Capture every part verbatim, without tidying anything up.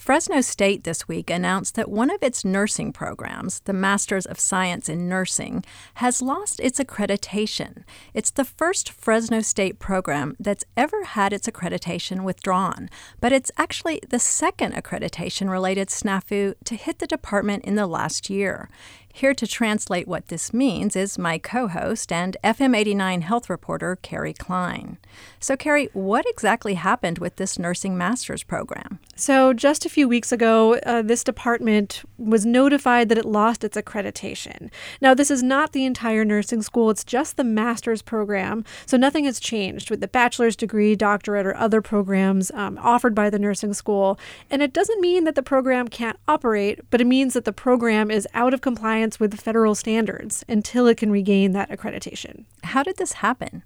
Fresno State this week announced that one of its nursing programs, the Masters of Science in Nursing, has lost its accreditation. It's the first Fresno State program that's ever had its accreditation withdrawn, but it's actually the second accreditation-related snafu to hit the department in the last year. Here to translate what this means is my co-host and F M eighty-nine health reporter, Carrie Klein. So, Carrie, what exactly happened with this nursing master's program? So just a few weeks ago, uh, this department was notified that it lost its accreditation. Now, this is not the entire nursing school. It's just the master's program. So nothing has changed with the bachelor's degree, doctorate, or other programs um, offered by the nursing school. And it doesn't mean that the program can't operate, but it means that the program is out of compliance with federal standards until it can regain that accreditation. How did this happen?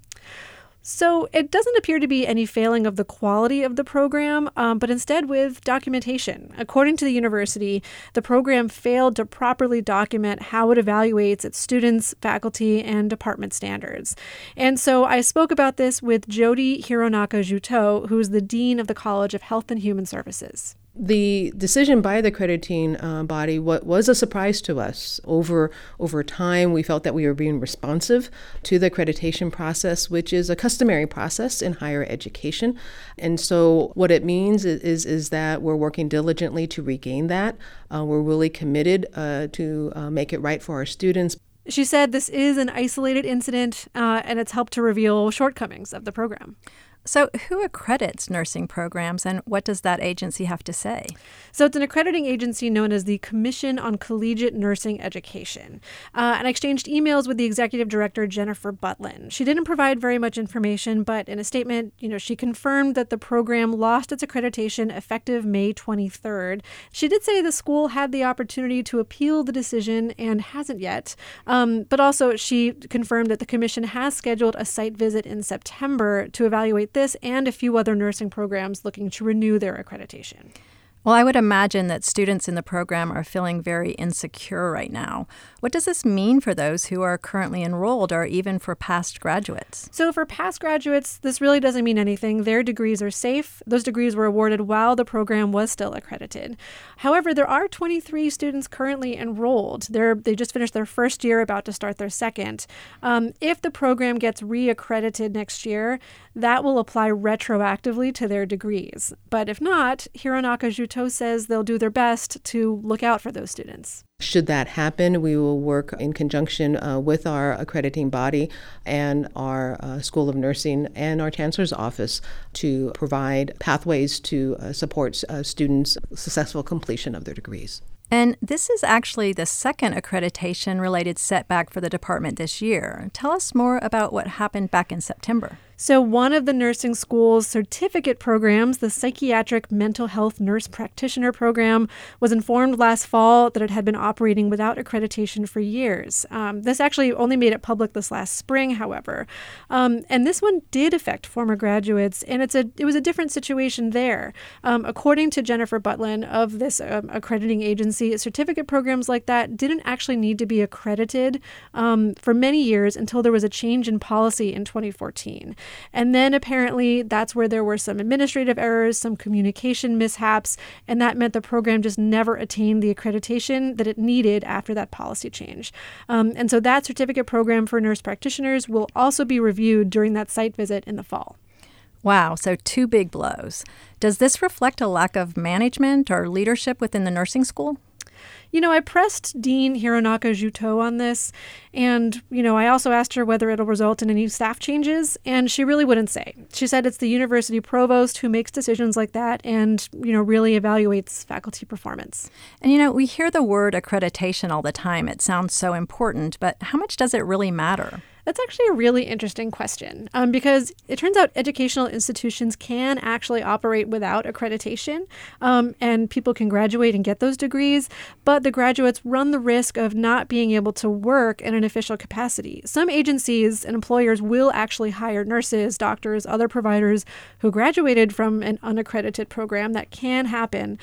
So it doesn't appear to be any failing of the quality of the program, um, but instead with documentation. According to the university, the program failed to properly document how it evaluates its students, faculty, and department standards. And so I spoke about this with Jody Hironaka-Juteau, who's the dean of the College of Health and Human Services. The decision by the accrediting uh, body what was a surprise to us. Over over time, we felt that we were being responsive to the accreditation process, which is a customary process in higher education. And so what it means is, is, is that we're working diligently to regain that. Uh, we're really committed uh, to uh, make it right for our students. She said this is an isolated incident, uh, and it's helped to reveal shortcomings of the program. So who accredits nursing programs, and what does that agency have to say? So it's an accrediting agency known as the Commission on Collegiate Nursing Education. Uh, and I exchanged emails with the executive director, Jennifer Butlin. She didn't provide very much information, but in a statement, you know, she confirmed that the program lost its accreditation effective May twenty-third. She did say the school had the opportunity to appeal the decision and hasn't yet. Um, but also she confirmed that the commission has scheduled a site visit in September to evaluate this and a few other nursing programs looking to renew their accreditation. Well, I would imagine that students in the program are feeling very insecure right now. What does this mean for those who are currently enrolled or even for past graduates? So for past graduates, this really doesn't mean anything. Their degrees are safe. Those degrees were awarded while the program was still accredited. However, there are twenty-three students currently enrolled. They're, they just finished their first year, about to start their second. Um, if the program gets re-accredited next year, that will apply retroactively to their degrees. But if not, Hironaka-Juteau says they'll do their best to look out for those students. Should that happen, we will work in conjunction uh, with our accrediting body and our uh, School of Nursing and our Chancellor's Office to provide pathways to uh, support uh, students' successful completion of their degrees. And this is actually the second accreditation-related setback for the department this year. Tell us more about what happened back in September. So one of the nursing school's certificate programs, the Psychiatric Mental Health Nurse Practitioner Program, was informed last fall that it had been operating without accreditation for years. Um, this actually only made it public this last spring, however. Um, and this one did affect former graduates, and it's a it was a different situation there. Um, according to Jennifer Butlin of this um, accrediting agency, certificate programs like that didn't actually need to be accredited um, for many years until there was a change in policy in twenty fourteen. And then apparently that's where there were some administrative errors, some communication mishaps, and that meant the program just never attained the accreditation that it needed after that policy change. Um, and so that certificate program for nurse practitioners will also be reviewed during that site visit in the fall. Wow, so two big blows. Does this reflect a lack of management or leadership within the nursing school? You know, I pressed Dean Hironaka-Juteau on this, and, you know, I also asked her whether it'll result in any staff changes, and she really wouldn't say. She said it's the university provost who makes decisions like that and, you know, really evaluates faculty performance. And, you know, we hear the word accreditation all the time. It sounds so important, but how much does it really matter? That's actually a really interesting question um, because it turns out educational institutions can actually operate without accreditation um, and people can graduate and get those degrees, but the graduates run the risk of not being able to work in an official capacity. Some agencies and employers will actually hire nurses, doctors, other providers who graduated from an unaccredited program. That can happen.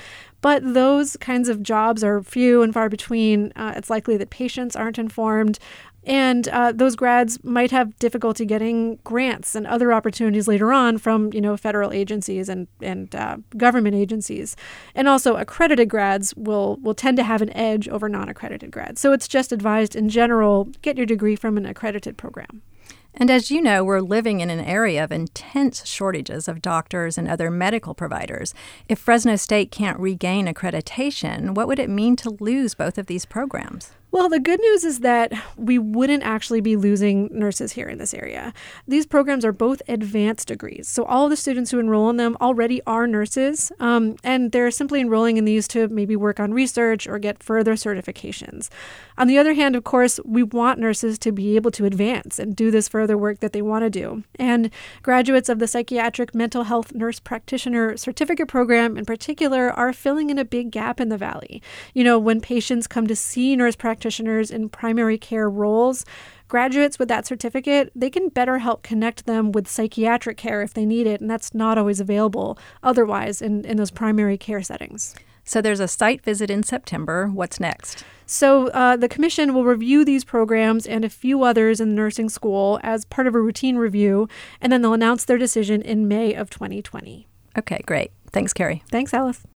But those kinds of jobs are few and far between. Uh, it's likely that patients aren't informed. And uh, those grads might have difficulty getting grants and other opportunities later on from, you know, federal agencies and and uh, government agencies. And also, accredited grads will will tend to have an edge over non-accredited grads. So it's just advised in general, get your degree from an accredited program. And as you know, we're living in an area of intense shortages of doctors and other medical providers. If Fresno State can't regain accreditation, what would it mean to lose both of these programs? Well, the good news is that we wouldn't actually be losing nurses here in this area. These programs are both advanced degrees, so all of the students who enroll in them already are nurses, um, and they're simply enrolling in these to maybe work on research or get further certifications. On the other hand, of course, we want nurses to be able to advance and do this further work that they want to do. And graduates of the Psychiatric Mental Health Nurse Practitioner Certificate Program in particular are filling in a big gap in the Valley. You know, when patients come to see nurse practitioners practitioners in primary care roles, graduates with that certificate, they can better help connect them with psychiatric care if they need it, and that's not always available otherwise in, in those primary care settings. So there's a site visit in September. What's next? So uh, the commission will review these programs and a few others in nursing school as part of a routine review, and then they'll announce their decision in May of twenty twenty. Okay, great. Thanks, Carrie. Thanks, Alice.